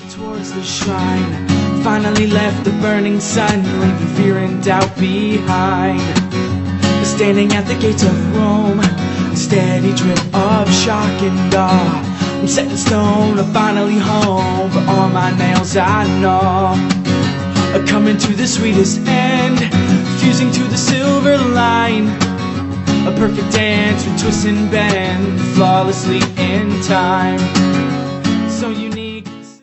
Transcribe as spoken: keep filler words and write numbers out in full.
towards the shrine, finally left the burning sun, leaving fear and doubt behind. Standing at the gates of Rome, a steady drip of shock and awe. I'm set in stone, I'm finally home, but all my nails I gnaw. Coming to the sweetest end, fusing to the silver line. A perfect dance with twist and bend, flawlessly in time. So you